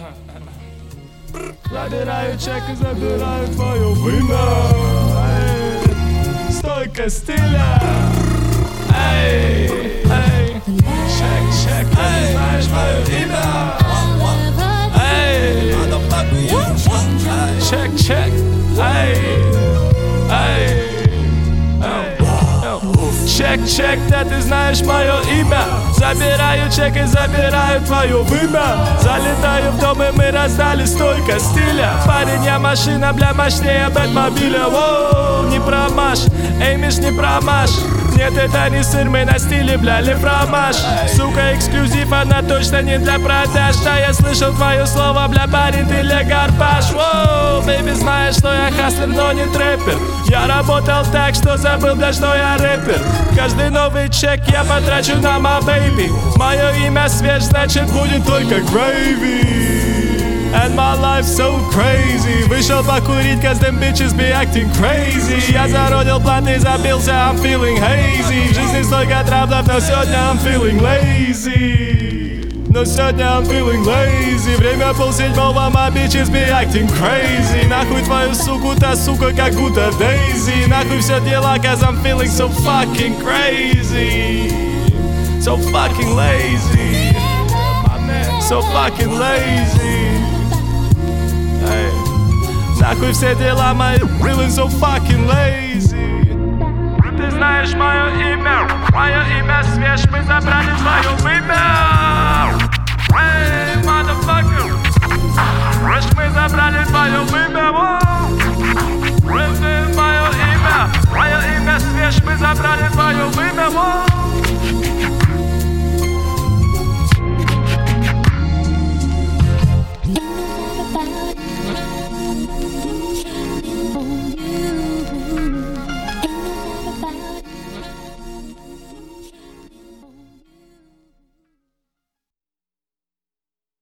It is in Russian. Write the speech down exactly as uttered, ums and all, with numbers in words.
Забираю чек и забираю твое вымя. Стойка стиля. Эй, эй, чек, чек, ты знаешь мое имя. Эй, чек, чек, эй, эй. Чек, чек, да ты знаешь мое имя. Забираю чек и забираю твое вымя. Залетаю в дом и мы раздали столько стиля. Парень, я машина, бля, мощнее Бэтмобиля. Воу, не промажь, эй, Миш, не промажь. Нет, это не сыр, мы на стиле, бля, ли фромаж. Сука, эксклюзив, она точно не для продаж. Да, я слышал твое слово, бля, парень, ты легарпаш. Воу, бэйби, знаешь, что я хаслер, но не трэпер. Я работал так, что забыл, бля, что я рэпер. Каждый новый чек я потрачу на my baby. Мое имя свеж, значит будет только gravy. And my life so crazy. Вышел покурить, cause them bitches be acting crazy. Я зародил план и забился, I'm feeling hazy. В жизни столько траблов, но сегодня I'm feeling lazy. Но сегодня I'm feeling lazy. Время полседьмого, my bitches be acting crazy. Нахуй твою суку, та сука как будто Дейзи. Нахуй все дела, cause I'm feeling so fucking crazy. So fucking lazy. So fucking lazy. Hey. Нахуй все дела мои, feeling so fucking lazy. Ты знаешь мое имя, мое имя свеж, мы забрали твое вымя.